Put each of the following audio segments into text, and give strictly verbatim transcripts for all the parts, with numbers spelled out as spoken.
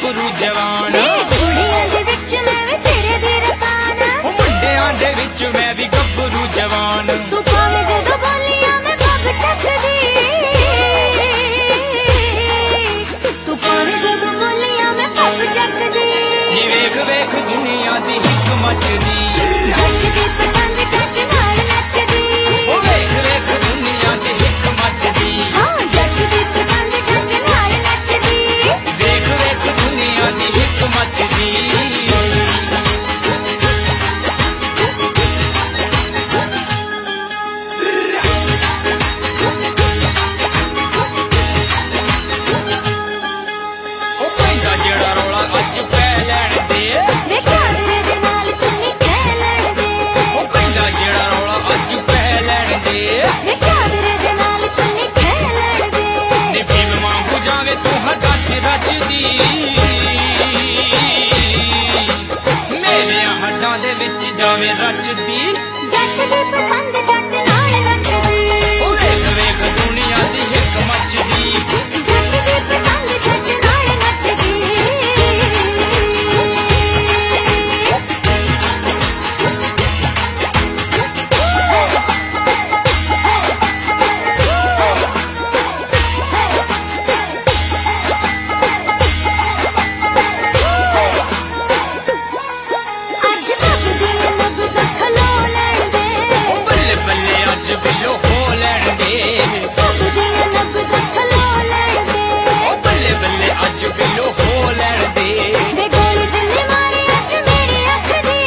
ਗੱਭਰੂ ਜਵਾਨ। ਕੁੜੀਆਂ ਦੇ ਵਿੱਚ ਮੈਂ ਵੀ ਸਿਰੇ ਦੀ ਰਕਾਨ, ਮੁੰਡਿਆਂ ਦੇ ਵਿੱਚ ਮੈਂ ਵੀ ਗੱਭਰੂ ਜਵਾਨ। ਤੂੰ ਭਾਵੇਂ ਜਦੋਂ ਬੋਲੀਆਂ ਮੈਂ ਪੱਗ ਚੱਕਦੀ, ਤੂੰ ਭਾਵੇਂ ਜਦੋਂ ਬੋਲੀਆਂ ਮੈਂ ਪੱਗ ਚੱਕਦੀ। ਨੀ ਵੇਖ ਵੇਖ ਦੁਨੀਆ ਦੀ ਹਿੱਕ ਮੱਚਦੀ, ਜੱਟ ਦੀ ਪਸੰਦ ਜੱਟ ਨਾਲ ਨੱਚਦੀ। ਉਹ ਵੇਖ ਵੇਖ ਦੁਨੀਆ ਦੀ ਹਿੱਕ ਮੱਚਦੀ, ਹਾਂ ਜੱਟ ਦੀ ਪਸੰਦ ਜੱਟ ਨਾਲ ਨੱਚਦੀ। ਵੇਖ ਵੇਖ ਦੁਨੀਆ ਦੀ ਹਿੱਕ ਮੱਚਦੀ। ਉਹ ਪੈਂਦਾ ਜਿਹੜਾ ਰੌਲਾ ਅੱਜ ਪੈ ਲੈਣ ਦੇ, ਵੇ ਚਾਦਰੇ ਦੇ ਨਾਲ ਚੁੰਨੀ ਖਹਿ ਲੈਣ ਦੇ। ਉਹ ਪੈਂਦਾ ਜਿਹੜਾ ਰੌਲਾ ਅੱਜ ਪੈ ਲੈਣ ਦੇ। ਵੇ ਚਾਦਰੇ ਦੇ ਨਾਲ ਚੁੰਨੀ ਖਹਿ ਲੈਣ ਦੇ। ਨੀ ਫਿਲਮ ਵਾਂਗੂ ਜਾਵੇ ਤੂੰ ਹੱਥਾਂ 'ਚ ਰਚਦੀ, ਮੇਰਿਆਂ ਹੱਥਾਂ ਦੇ ਵਿੱਚ ਜਾਵੇ ਰਚਦੀ। ਜੱਟ ਦੀ ਪਸੰਦ ਜੱਟ ਨਾਲ ਨੱਚਦੀ। ਉਹ ਵੇਖ ਵੇਖ ਦੁਨੀਆ ਦੀ ਹਿੱਕ ਮੱਚਦੀ, ਜੱਟ ਦੀ ਪਸੰਦ ਜੱਟ ਨਾਲ ਨੱਚਦੀ। ਅੱਜ ਸਭ ਦੀਆਂ ਨਬਜ਼ਾਂ ਖਲੋ ਲੈਣ ਦੇ। ਉਹ ਬੱਲੇ ਬੱਲੇ ਅੱਜ ਬਿੱਲੋ ਹੋ ਲੈਣ ਦੇ। ਸਭ ਦੀਆਂ ਨਬਜ਼ਾਂ ਖਲੋ ਲੈਣ ਦੇ। ਉਹ ਬੱਲੇ ਬੱਲੇ ਅੱਜ ਬਿੱਲੋ ਹੋ ਲੈਣ ਦੇ। ਵੇ ਗੋਲੀ ਜਿੰਨੀ ਮਾਰੀ ਅੱਜ ਮੇਰੀ ਅੱਖ ਦੀ,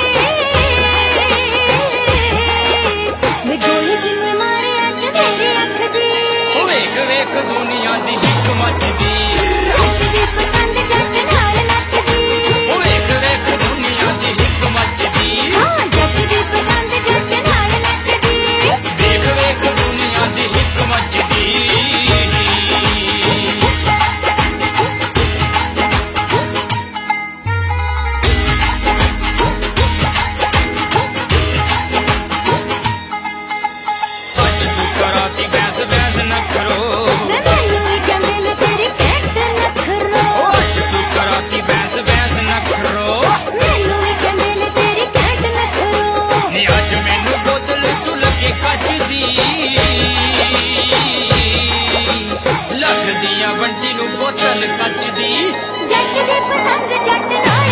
ਵੇ ਗੋਲੀ ਜਿੰਨੀ ਮਾਰੀ ਅੱਜ ਮੇਰੀ ਅੱਖ ਦੀ। ਉਹ ਵੇਖ ਵੇਖ ਦੁਨੀਆ ਦੀ ਹਿੱਕ ਮੱਚਦੀ, ਜੱਟ ਦੀ ਪਸੰਦ ਜੱਟ ਨਾਲ ਨੱਚਦੀ। ਉਹ ਵੇਖ ਵੇਖ ਦੁਨੀਆ ਦੀ ਹਿੱਕ ਮੱਚਦੀ। ਹਾਂ ਜੱਟ ਦੀ ਪਸੰਦ ਜੱਟ ਨਾਲ ਨੱਚਦੀ। ਵੇਖ ਵੇਖ ਦੁਨੀਆ ਦੀ ਹਿੱਕ ਮੱਚਦੀ। ਅੱਜ ਤੂੰ ਕਰਾਤੀ ਬੈਸ ਬੈਸ ਨਖਰੋ, ਵੇ ਮੈਨੂੰ ਵੀ ਕਹਿੰਦੇ ਨੇ ਤੇਰੀ ਘੈਂਟ ਨਖਰੋ। ਉਹ ਅੱਜ ਤੂੰ ਕਰਾਤੀ ਬੈਸ ਬੈਸ ਨਖਰੋ। ਮੈਨੂੰ ਵੀ ਕਹਿੰਦੇ ਨੇ ਤੇਰੀ ਘੈਂਟ ਨਖਰੋ। ਨੀ ਅੱਜ ਮੈਨੂੰ ਬੋਤਲ ਤੂੰ ਲੱਗੇ ਕੱਚ ਦੀ, ਲੱਗਦੀ ਆ ਬੰਟੀ ਨੂੰ ਬੋਤਲ ਕੱਚ ਦੀ। ਜੱਟ ਦੀ ਪਸੰਦ ਜੱਟ ਨਾਲ